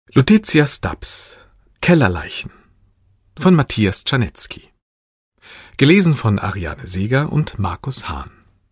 Lutetia Stubbs Kellerleichen von Matthias Czarnecki. Gelesen von Ariane Seeger und Markus Hahn.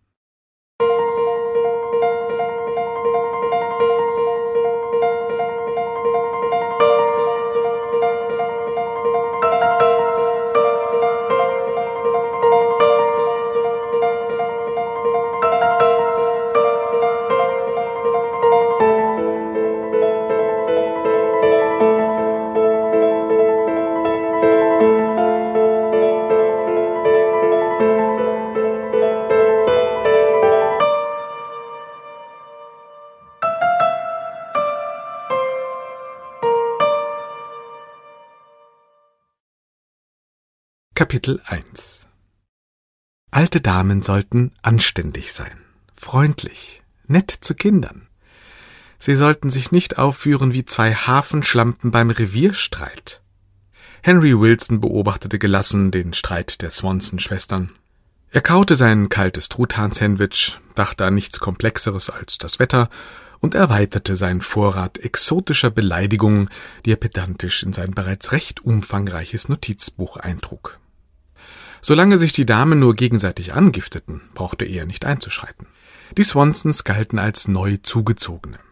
Kapitel 1 Alte Damen sollten anständig sein, freundlich, nett zu Kindern. Sie sollten sich nicht aufführen wie zwei Hafenschlampen beim Revierstreit. Henry Wilson beobachtete gelassen den Streit der Swanson-Schwestern. Er kaute sein kaltes Truthahn-Sandwich, dachte an nichts Komplexeres als das Wetter und erweiterte seinen Vorrat exotischer Beleidigungen, die er pedantisch in sein bereits recht umfangreiches Notizbuch eintrug. Solange sich die Damen nur gegenseitig angifteten, brauchte er nicht einzuschreiten. Die Swansons galten als neu Zugezogene.